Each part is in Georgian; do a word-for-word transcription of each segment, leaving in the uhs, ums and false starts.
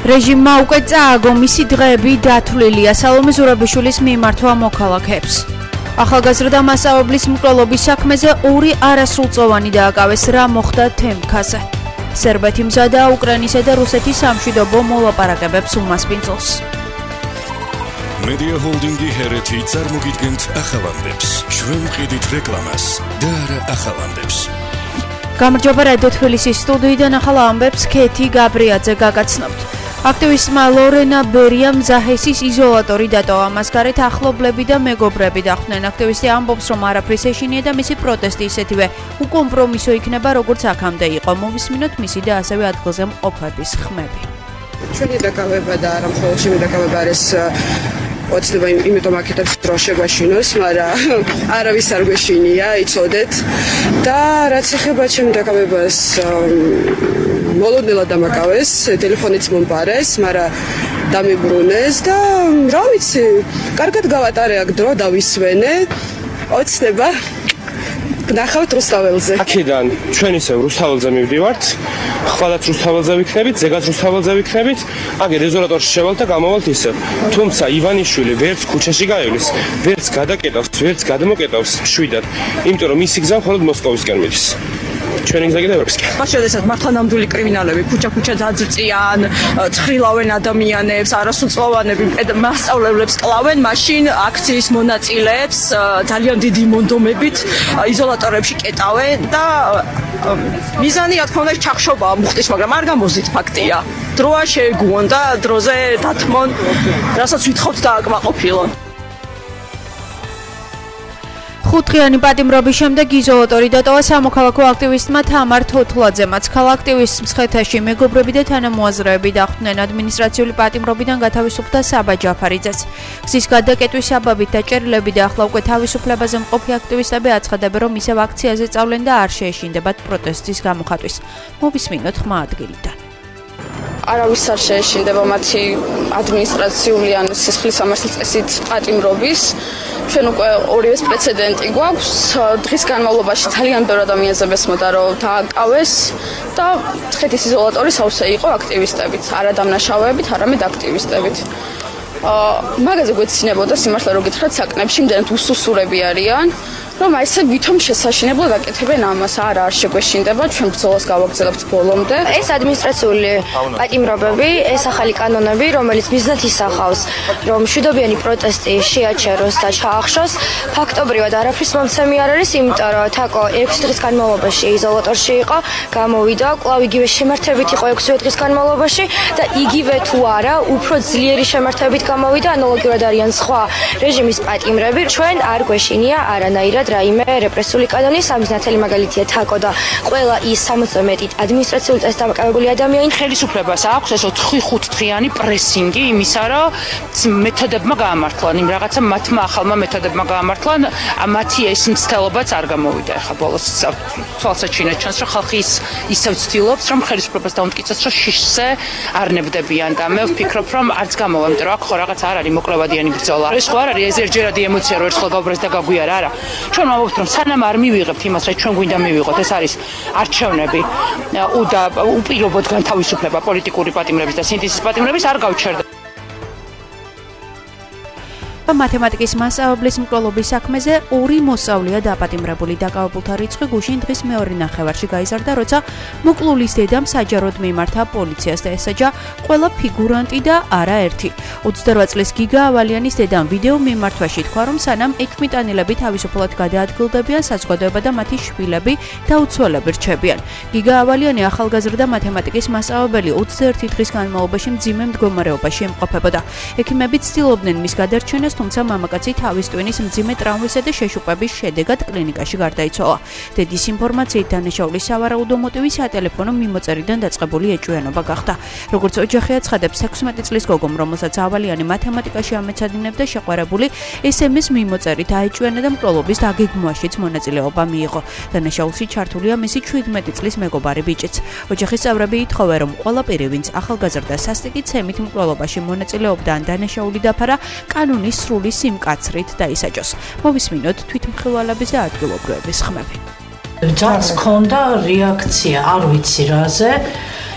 რეჟიმმა უკვე წააგო მისი დღეები დათვლილია სალომე ზურაბიშვილის მიმართვა მოქალაქეებს. ახალგაზრდა მასწავლებლის მკვლელობის საქმეზე ორი არასრულწლოვანი დააკავეს, რა მოხდა თემქაზე. სერბეთი მზადაა უკრაინისა და რუსეთის სამშვიდობო მოლაპარაკებებს უმასპინძლს. Media Holding-ი ჰერეთი წარმოგიდგენთ ახალამდებს. ჩვენ ვყიდით რეკლამას და არა ახალამდებს. გამარჯობა რადიო თბილისის სტუდიიდან ახალ ამბებს ქეთი გაბრიაძე გაგაცნობთ. აქტივისტმა ლორენა ბერიამ ზაჰესის იზოლატორი დატოვა. მას გარეთ ახლობლები და მეგობრები დახვდნენ. აქტივისტი ამბობს, რომ არაფრის ეშინია და მისი პროტესტი ისეთივე უკომპრომისო იქნება, როგორც აქამდე იყო. მოვისმინოთ მისი და ასევე ადგილზე მყოფების ხმები. ჩვენი დაკავება და არა მხოლოდ ჩემი დაკავება არის ოცნება იმიტომ აკეთებს დრო შეგვაშინოს, მაგრამ არავის არ გვეშინია, იცოდეთ და რაც ეხება ჩემ დაკავებას მოლოდნელად დამაკავეს, ტელეფონიც მომპარეს, მაგრამ დამიბრუნეს და რა ვიცი, კარგად გავატარე აქ დრო, დავისვენე, ოცნება ნახავთ რუსთაველზე. აქედან ჩვენ ისევ რუსთაველზე მივდივართ, ხვალაც რუსთაველზე ვიქნებით, ზეგაც რუსთაველზე ვიქნებით, აგერ იზოლატორში შევალთ და გამოვალთ ისევ. თუმცა ივანიშვილი ვერც ქუჩაში გაივლის, ვერც გადაკეტავს, ვერც გადმოკეტავს შვიდად, იმიტომ რომ მისი გზა მხოლოდ მოსკოვისკენ მიდის. ჩვენი გზა კიდევ ევროპისკენ. მაშინ შესაძლოა მართლანამდვილი კრიმინალები ქუჩა-ქუჩა დაძრწიან, ცხრილავენ ადამიანებს, არასრულწლოვანები მასწავლებლებს კლავენ, მაშინ აქციის მონაწილეებს ძალიან დიდი მონდომებით იზოლატორებში კეტავენ და მიზანი რა თქმა უნდა ჩახშობაა მუხტის, მაგრამ არ გამოზით ფაქტია. დროა შეეგუონ და დროზე დათმონ, რასაც ვითხოვთ დააკმაყოფილონ. ხუთდღიანი პატიმრობის შემდეგ იზოლატორი დატოვა სამოქალაქო აქტივისტმა თამარ თოთლაძემაც. ქალ აქტივისტს მცხეთაში მეგობრები და თანამოაზრეები დახვდნენ. ადმინისტრაციული პატიმრობიდან გათავისუფლდა საბა ჯაფარიძეც. გზის გადაკეტვის საბაბით დაჭერილები და ახლა უკვე თავისუფლებაზე მყოფი აქტივისტები აცხადებენ, რომ ისევ აქციაზე წავლენ და არ შეეშინდებათ პროტესტის გამოხატვის. მოვისმინოთ ხმა ადგილიდან. არავის არ შეეშინდება მათი ადმინისტრაციული ან სისხლის სამართლის წესით პატიმრობის. ჩვენ უკვე ორივეს პრეცედენტი გვაქვს. დღის განმავლობაში ძალიან ბევრი ადამიანზე მესმოდა, რომ დააკავეს და მცხეთის იზოლატორი სავსე იყო აქტივისტებით, არა დამნაშავეებით, არამედ აქტივისტებით. მაგაზე გვეცინებოდა სიმართლე რო გითხრათ, საკნებში იმდენად უსუსურები არიან, რომ აი ესე ვითომ შესაშინებლად აკეთებენ ამას, არა არ შეგვეშინდება, ჩვენ ბრძოლას გავაგრძელებთ ბოლომდე. ეს ადმინისტრაციული პატიმრობები, ეს ახალი კანონები, რომელიც მიზნად ისახავს, რომ მშვიდობიანი პროტესტი შეაჩეროს და ჩაახშოს, ფაქტობრივად არაფრის მომცემი არ არის, იმიტომ რომ თაკო ექვსი დღის განმავლობაში იზოლატორში იყო, გამოვიდა, კვლავ იგივე შემართებით იყო ექვსი დღის განმავლობაში და იგივე თუ არა, უფრო ძლიერი შემართებით გამოვიდა, ანალოგიურად არიან სხვა რეჟიმის პატიმრები. ჩვენ არ გვეშინია არანაირად რაიმე რეპრესიული კანონი. სამის ნათელი მაგალითია თაკო და ყველა ის სამოცდე მეტი ადმინისტრაციული წესით დამოკავებული ადამიანი. ხელისუფლებას აქვს ეს ოთხი ხუთდღიანი პრესინგი იმისა, რომ მეთოდებმა გაამართლან, იმ რაღაცა მათმა ახალმა მეთოდებმა გაამართლან, მათი ეს მცდელობაც არ გამოვიდა. ახლა ბოლოს თვალსაჩინო ჩანს, რომ ხალხი ისევ ცდილობს, რომ ხელისუფლებას დაუმტკიცოს, რომ შიშზე არ ნებდებიან და მე ვფიქრობ, რომ არც გამოვა, იმიტომ რომ აქ ხო რაღაც არ არის მოკლევადიანი ბრძოლა. ეს ხო არ არის ეს ერთჯერადი ემოცია, რომ ერთხელ გავბრეს და გაგვიარა, არა. ჩვენ ვამბობთ, რომ სანამ არ მივიღებთ იმას, რაც ჩვენ გვინდა მივიღოთ, ეს არის არჩევნები და უპირობოდ განთავისუფლება პოლიტიკური პატიმრების და სინთეზის პატიმრების არ გავჩერდა. მათემატიკის მასწავლებლის მკვლელობის საქმეზე ორი მოსწავლეა დაპატიმრებული. დაკავებულთა რიცხვი გუშინ დღის მეორე ნახევარში გაიზარდა, როცა მოკლულის დედამ საჯაროდ მიმართა პოლიციას და ესაჯა ყველა ფიგურანტი და არა ერთი. ოცდარვა წლის გიგა ავალიანის დედამ ვიდეო მიმართვაში თქვა, რომ სანამ ექვმიტანილები თავისუფლად გადაადგილდებიან, საზოგადოება და მათი შვილები დაუცველები რჩებიან. გიგა ავალიანი ახალგაზრდა მათემატიკის მასწავლებელი ოცდაერთი დღის განმავლობაში მძიმე მდგომარეობაში იმყოფებოდა. ექიმები ცდილობდნენ მის გადარჩენას, თუმცა მამაკაცი თავის ტვინის მძიმე ტრავმისა და შეშუპების შედეგად კლინიკაში გარდაიცვალა. დედის ინფორმაციით დანაშაულის სავარაუდო მოტივი სატელეფონო მიმოწერიდან დაწყებული ეჭვიანობა გახდა. როგორც ოჯახი აცხადებს, ექვსმეტი წლის გოგომ, რომელსაც ავალიანი მათემატიკაში ამეცადინებდა, შეყვარებული ეს ემ ეს მიმოწერით აეჭვიანა და მკვლელობის დაგეგმვაშიც მონაწილეობა მიიღო. დანაშაულში ჩართულია მისი შვიდმეტი წლის მეგობარი ბიჭიც. ოჯახის წევრები ითხოვენ, რომ ყველა პირი, ვინც ახალგაზრდა სასტიკი ცემით მკვლელობაში მონაწილეობდა ან დანაშაული დაფარა, კანონის სრული სიმკაცრით დაისაჯოს. მოვისმინოთ თვითმხილველების და ადგილობრივების ხმები. That's conda reakcija, არ ვიცი რაზე.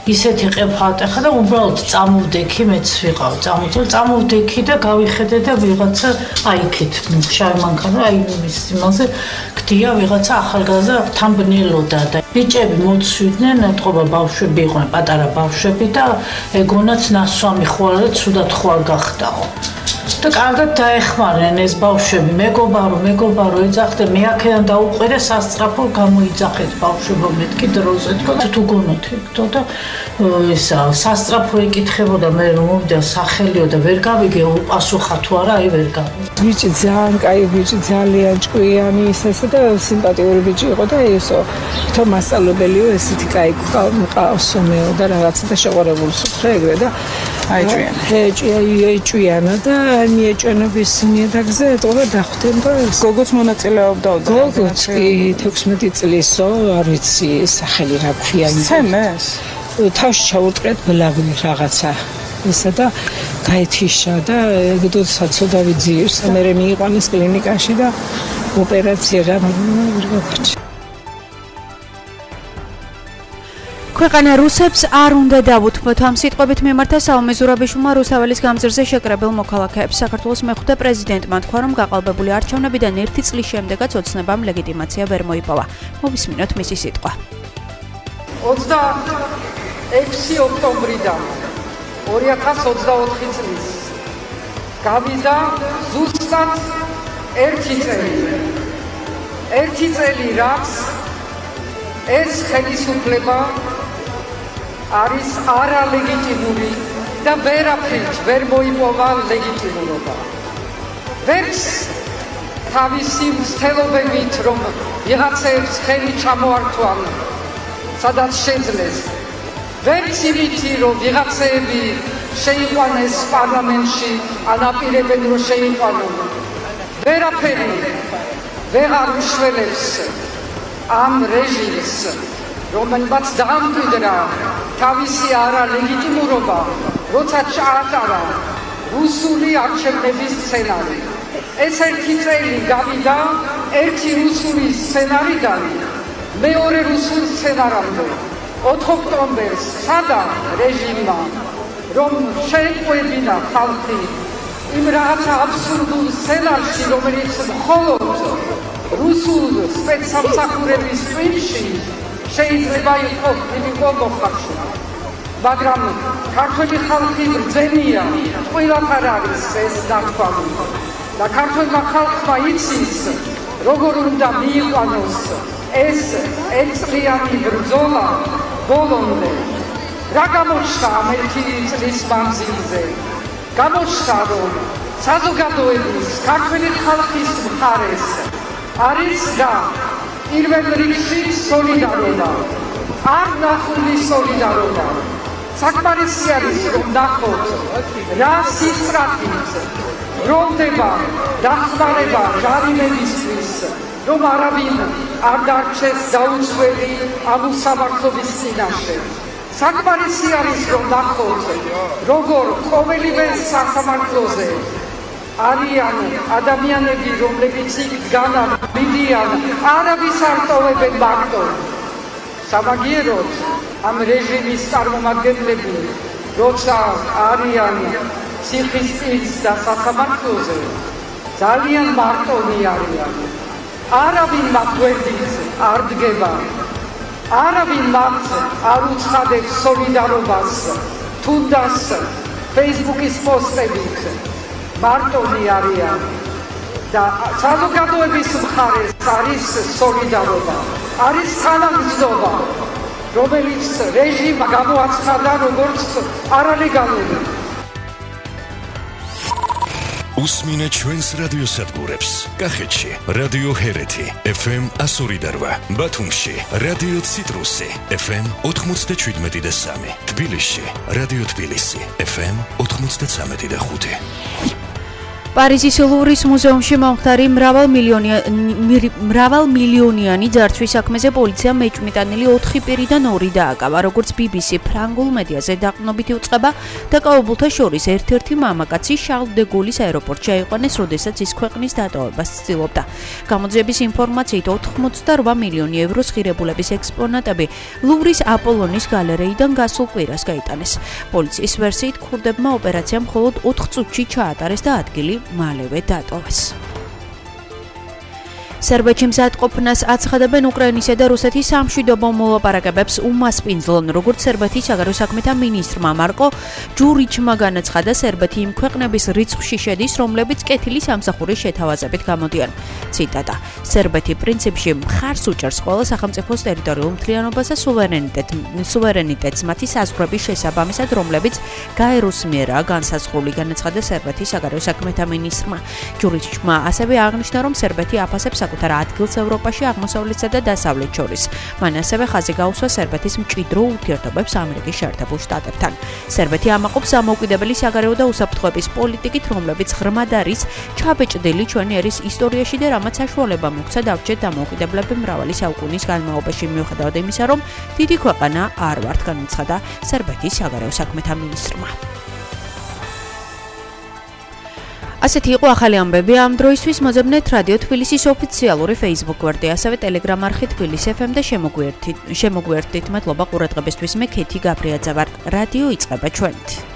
ისეთი ყებხალტე ხა და უბრალოდ წამოვდექი მეც ვიყავ წამოვდე წამოვდექი და გავიხედე და ვიღაცა აი იქით შავი მანქანა აი ის იმაზე გდია ვიღაცა ახალგაზრდა თამბნელოდა და ბიჭები მოცვიდნენ ეთყობა ბავშვები იყვნენ პატარა ბავშვები და ეგონაც ნასვამი ხوار და ცუდად ხوار გახდაო და კარგად დაეხმარნენ ეს ბავშვები მეგობარო მეგობარო ეძახდნენ მე აქედან დაუყირე სასწრაფო გამოიძახეთ ბავშვებო მეთქი დროზე თქო თუ გონოთქო და ისა სასწრაფო ეკითხებოდა მე რომ მოვიდა სახელიო და ვერ გავიგე პასუხა თუ არა აი ვერ გავიგე ბიჭი ძალიან კაი ბიჭი ძალიან ჭკვიანი ისე და სიმპათიური ბიჭი იყო და ისო თო მასწავლებელიო ესეთი კაი ყავსო მეო და რაღაცა და შეყარებულს ხე ეგრე და აი ჭვიანი ჰეჭი ჭვიანა და მიეჭვენობის ნიადაგზე ეტყობა დახვდნენ და გოგოც მონაწილეობდა და გოგოც კი თექვსმეტი წლისო არ ვიცი სახელი რა ქვია ცემეს თავში ჩაუტყრეთ ბლაგვი რაღაცა ისა და გაეთიშა და ეგდო საცოდავი ძირს მე მეიყვანეს კლინიკაში და ოპერაცია გამარჯვება ქვეყანა რუსებს არ უნდა დავუთმოთ ამ სიტყვებით მიმართა საომე ზურაბიშვილმა რუსთაველის გამზირზე შეკრებილ მოქალაქეებს საქართველოს მეხუთე პრეზიდენტმა თქვა რომ გაყალბებული არჩევნებიდან ერთი წლის შემდეგაც ოცნებამ ლეგიტიმაცია ვერ მოიპოვა მოვისმინოთ მისი სიტყვა ოცდაექვსი ოქტომბრიდან ორი ათას ოცდაოთხი წლის გავიდა ზუსტად ერთი წელი ერთი წელი რაც ეს ხელისუფლება არის არალეგიტიმური და ვერაფრით ვერ მოიპოვა ლეგიტიმურობა. ვერც თავისი მცდელობებით რომ ვიღაცებს ხელი ჩამოართვან, სადაც შეძლეს. ვერც იმითი რომ ვიღაცები შეიყვანეს პარლამენტში, ანაპირებენ რომ შეიყვანონ. ვერაფერი ვეღარ უშველებს ამ რეჟიმს, რომელმაც დაამკვიდრა თავისი არალეგიტიმურობა, როცა ჩაატარა რუსული არჩევნების სცენარი. ეს ერთი წელი გავიდა ერთი რუსული სცენარიდან მეორე რუსულ სცენარამდე. ოთხ ოქტომბერს სადა რეჟიმმა რომ შეეყვებინა ხალხი იმ რაღაცა აბსურდულ სცენარში, რომელიც მხოლოდ რუსულ სპეცსამსახურების წინში შეიძლება იყო მოხარშვა. მაგრამ ქართველი ხალხი ბრძენია, ყველაფარ არის ეს დათვალი. და ქართველმა ხალხმა იცის, როგორ უნდა მიიყვანოს ეს ეწლიანი ბრძოლა ბოლომდე. რა გამოჩნდა ამ ერთი წლის მანძილზე? გამოჩნდა, რომ საზოგადოების, ქართველი ხალხის მხარეს არის და პირველ რიგში სოლიდარობა, არ ნახული სოლიდარობა. საკმარისი არის რომ ნახოთ რა სისწრაფით ბრუნდება დახმარება ჟარიმებისთვის, რომ არავინ არ დარჩეს დაუცველი ამ უსამართლობის წინაშე. საკმარისი არის რომ ნახოთ როგორ ყოველივე სასამართლოზე არიან ადამიანები, რომლებიც იქ დგანან, მიდიან, არავის არ ტოვებენ მარტო. სამაგიეროდ ამ რეჟიმის წარმომადგენლები, როცა არიან ციხისპირს და სასამართლოზე, ძალიან მარტონი არიან. არავინ მათ გვერდით არ დგება, არავინ მათ არ უცხადებს სოლიდარობას, თუნდაც Facebook-ის პოსტებით. მარტონი არიან და საზოგადოების მხარეს არის სოლიდარობა, არის თანამგზნობა, რომელიც რეჟიმმა გამოაცხადა როგორც არალეგალური. უსმინე ჩვენს რადიოსადგურებს. კახეთში რადიო ჰერეთი ეფ ემ ასორი და რვა, ბათუმში რადიო ციტრუსი ეფ ემ ოთხმოცდაშვიდმეტი და სამი, თბილისში რადიო თბილისი ეფ ემ ოთხმოცდაცამეტი და ხუთი. პარიზის ლუვრის მუზეუმში მომხდარი მრავალმილიონიანი ძარცვის საქმეზე პოლიციამ მეჭმიტანილი ოთხი პირიდან ორი დააკავა. როგორც ბი ბი სი ფრანგულ მედიაზე დაყრდნობითი უწყება, დაკავებულთა შორის ერთ-ერთი მამაკაცი შარლ დე გოლის აეროპორტში აიყვანეს, როდესაც ის ქვეყნის დატოვებას ცდილობდა. გამოძიების ინფორმაციით ოთხმოცდაოთხ მილიონი ევროს ღირებულების ექსპონატები ლუვრის აპოლონის გალერეიდან გასულ კვირას გაიტანეს. პოლიციის ვერსიით ქურდებმა ოპერაციამ მხოლოდ ოთხ წუთში ჩაატარეს და ადგილი მალევე დატოვეს. სერბეთში მზადყოფნას აცხადებენ უკრაინისა და რუსეთის სამშვიდობო მოლაპარაკებებს უმასპინძლონ, როგორც სერბეთის საგარეო საქმეთა მინისტრმა მარკო ჯურიჩმა განაცხადა, სერბეთი იმ ქვეყნების რიცხვში შედის, რომლებიც კეთილის სამსახურის შეთავაზებით გამოდიან. ციტატა: სერბეთი პრინციპში მხარს უჭერს ყველა სახელმწიფოს ტერიტორიულ მთლიანობას და სუვერენიტეტს მათი საზღვრების შესაბამისად, რომლებიც გაეროს მიერაა განსაზღვრული, განაცხადა სერბეთის საგარეო საქმეთა მინისტრმა. ჯურიჩმა ასევე აღნიშნა, რომ სერბეთი აფასებს საკუთარ ადგილს ევროპაში, აღმოსავლეთსა და დასავლეთ შორის. მან ასევე ხაზი გაუსვა სერბეთის მჭიდრო ურთიერთობებს ამერიკის შეერთებულ შტატებთან. სერბეთი ამაყობს დამოუკიდებელი საგარეო და უსაფრთხოების პოლიტიკით, რომლებიც ღრმად არის ჩაბეჭდილი ჩვენი ერის ისტორიაში და რამაც საშუალება მოგცა დავჭერთ დამოუკიდებლები მრავალი საუკუნის განმავლობაში, მიუხედავად იმისა, რომ დიდი ქვეყანა არ ვართ, განაცხადა სერბეთის საგარეო საქმეთა მინისტრმა. ასეთი იყო ახალი ამბები ამ დროისთვის. მოძებნეთ რადიო თბილისის ოფიციალური Facebook გვერდი, ასევე Telegram არხი თბილისი ეფ ემ და შემოგვიერთდით. მადლობა ყურადღებისთვის. მე ქეთი გაბრიაძე ვარ. რადიო იწყება ჩვენით.